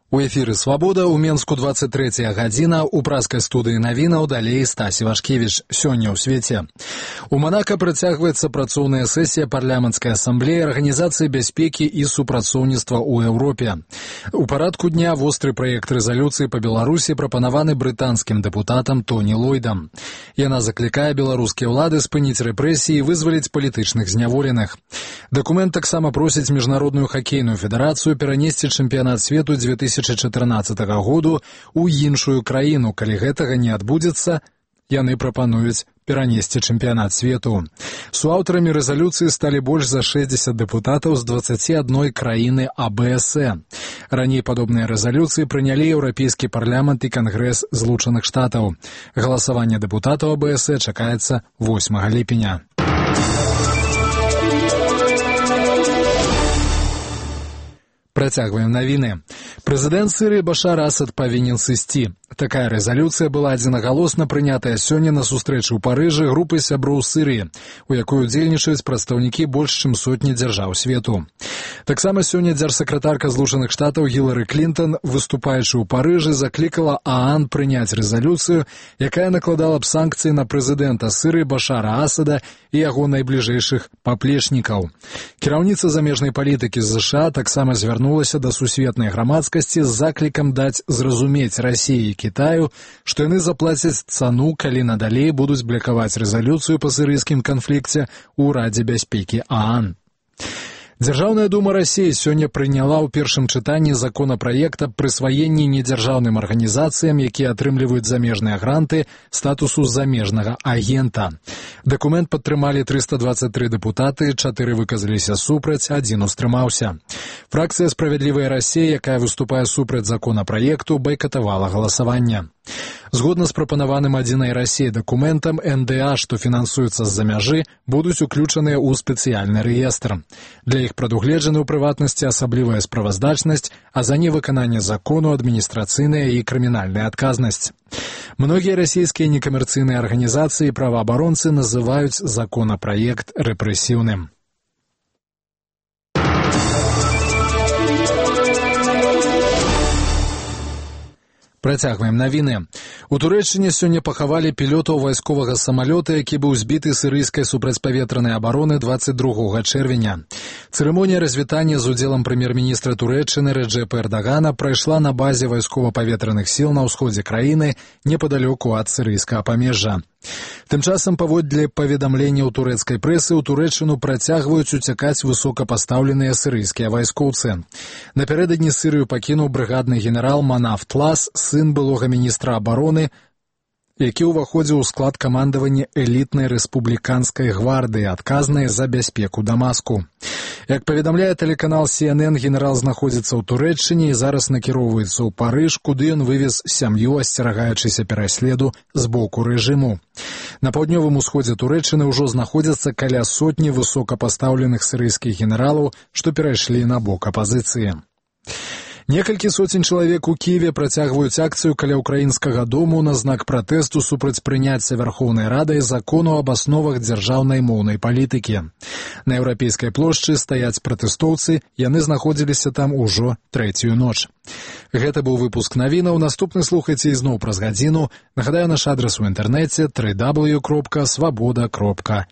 У эфіры «Свабода», у Менску 23 гадзіна, у праскай студыі навінаў далей Стась Івашкевіч. Сёння ў свеце. У Манака працягваецца працоўная сесія парламенцкай асамблеі Арганізацыі бяспекі і супрацоўніцтва ў Еўропе. У парадку дня востры праект рэзалюцыі па Беларусі прапанаваны брытанскім дэпутатам Тоні Ллойдам. Яна заклікае беларускія ўлады спыніць рэпрэсіі і вызваліць палітычных зняволеных. Дакумент таксама просіць Міжнародную хакейную федэрацыю перанесці чэмпіянат свету 2014 году ў іншую краіну. Калі гэтага не адбудзецца, яны прапануюць перанесці чэмпіянат свету. Суаўтарамі рэзалюцыі сталі больш за 60 дэпутатаў з 21 краіны АБС. Раней падобныя рэзалюцыі прынялі Еўрапейскі парламент і Кангрэс Злучаных Штатаў. Галасаванне дэпутатаў АБС чакаецца 8 ліпеня. Працягваем навіны. Прэзідэнт Сірыі Башар Асад павінен сысці. Такая рэзалюцыя была адзінагалосна прынятая сёння на сустрэчы ў Парыжы групы сяброў Сірыі, у якой удзельнічаюць прадстаўнікі больш чым сотні дзяржаў свету. Таксама сёння дзяржсакратарка Злучаных Штатаў Гілары Клінтон, выступаючы ў Парыжы, заклікала ААН прыняць рэзалюцыю, якая накладала б санкцыі на прэзідэнта Сірыі Башара Асада і яго найбліжэйшых паплечнікаў. Кіраўніца замежнай палітыкі з ЗША таксама звярнулася да сусветнай грамадскасці з заклікам даць зразумець Расіі і Кітаю, што яны заплацяць цану, калі надалей будуць блакаваць рэзалюцыю па сірыйскім канфлікце ў Радзе бяспекі ААН. Дзяржаўная дума Расіі сёння прыняла ў першым чытанні законапраект аб прысваенні недзяржаўным арганізацыям, якія атрымліваюць замежныя гранты, статусу замежнага агента. Дакумент падтрымалі 323 дэпутаты, 4 выказаліся супраць, 1 устрымаўся. Фракцыя «Справядлівая Расія», якая выступае супраць законапраекту, байкатавала галасаванне. Згодна з прапанаваным «Адзінай Расіяй» дакументам, НДА, што фінансуюцца з-за мяжы, будуць уключаныя ў спецыяльны рэестр. Для іх прадугледжаны ў прыватнасці асаблівая справаздачнасць, а за невыкананне закону адміністрацыйная і крымінальная адказнасць. Многія расійскія некамерцыйныя арганізацыі і праваабаронцы называюць законапраект рэпрэсіўным. Працягваем навіны. У Турэччыне сёння пахавалі пілотаў вайсковага самалёта, які быў збіты сірыйскай супрацьпаветранай абароны 22 чэрвеня. Цырымонія развітання з удзелам прэм'ер-міністра Турэччыны Рэджэпа Эрдагана прайшла на базе вайскова-паветраных сіл на ўсходзе краіны, непадалёку ад сірыйскага памежжа. Тым часам, паводле паведамленняў турэцкай прэсы, у Турэччыну працягваюць уцякаць высокапастаўленыя сірыйскія вайскоўцы. Напярэдадні Сірыю пакінуў брыгадны генерал Манаф Тлас, сын былога міністра абароны, які ўваходзіў у склад камандавання элітнай рэспубліканскай гвардыі, адказнай за бяспеку Дамаску. Як паведамляе тэлеканал CNN, генерал знаходзіцца ў Турэччыне і зараз накіроўваецца ў Парыж, куды ён вывез сям'ю, асцерагаючыся пераследу з боку рэжыму. На паўднёвым усходзе Турэччыны ўжо знаходзяцца каля сотні высокапастаўленых сірыйскіх генералаў, што перайшлі на бок апазіцыі. Некалькі соцень чалавек у Кіеве працягваюць акцыю каля ўкраінскага дому на знак пратэсту супраць прыняцця Вярхоўнай Радай закону аб асновах дзяржаўнай моўнай палітыкі. На Еўрапейскай плошчы стаяць пратэстоўцы, яны знаходзіліся там ужо трэцюю ноч. Гэта быў выпуск навінаў, наступны слухайце ізноў праз гадзіну. Нагадаю, наш адрас у інтэрнэце www.swaboda.ru.